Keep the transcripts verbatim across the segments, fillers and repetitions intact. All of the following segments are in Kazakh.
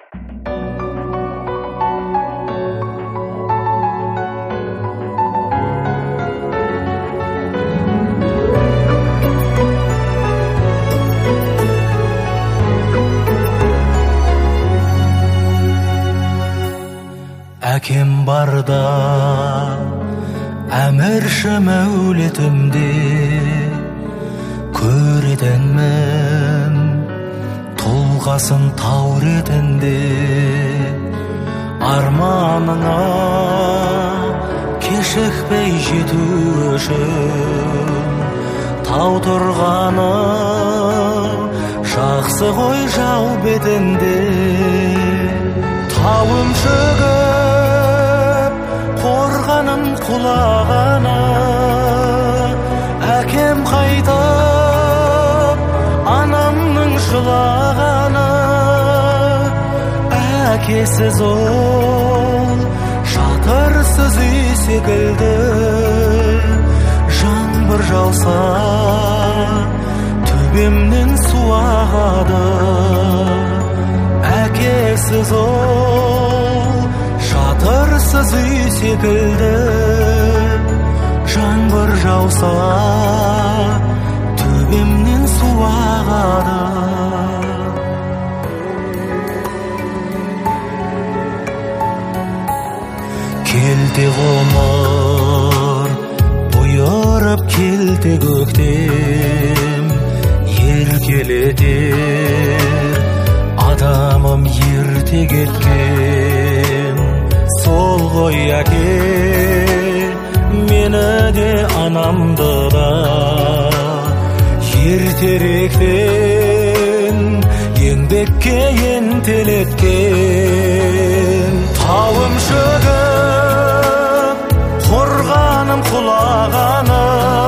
Әкем барда әмірші мәулетімде көретінмін тұлғасын тау ретінде. Арманыңа кешікпей жету үшін тау тұрғаны жақсы ғой жау бетінде. Тауым шығып қорғаным құлағаны, әкем қайтып анамның жылағаны. Әкесіз ол шатырсыз үй секілді, жаңбыр жауса төбемнен су ағады. Әкесіз ол шатырсыз үй секілді, жаңбыр жауса төбемнен су ағады. Келте ғұмыр бұйырып келте көктем, еркелетер адамым ерте кеткен. Сол ғой әке, мені де анамды да ертеректен еңбекке ентелеткен. Тауым шығып қорғаным құлағаны,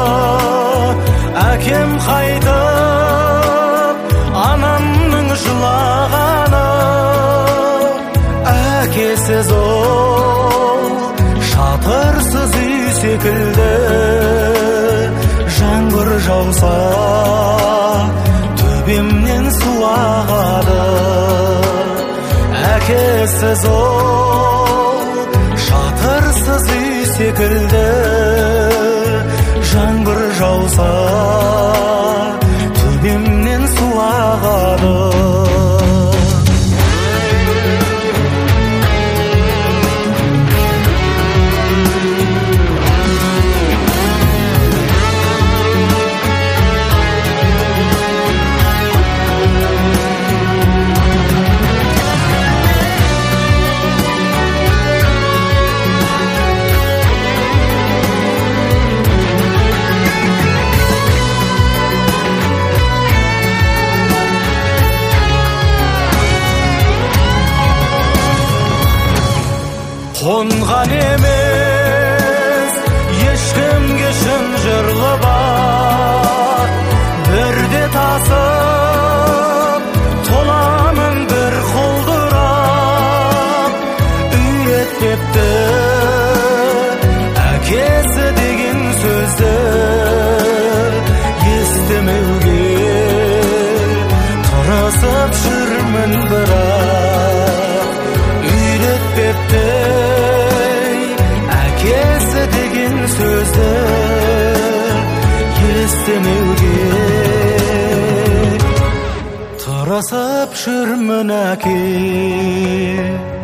әкем қайтып анамның жылағаны. Әкесіз ол шатырсыз үй секілді, жаңбыр жауса төбемнен су ағады. Әкесіз ол шатырсыз үй секілді, жаңбыр жауса төбемнен су ағады. Қонған емес ешкімге шын жырлы бар, бірде тасып толамын бір құлдырап. Үйретпепті әкесі деген сөзді естімеуге тырысып жүрмін бірақ. Үйретпепті әкесі деген сөзді естімеуге тырысып жүрмін әке.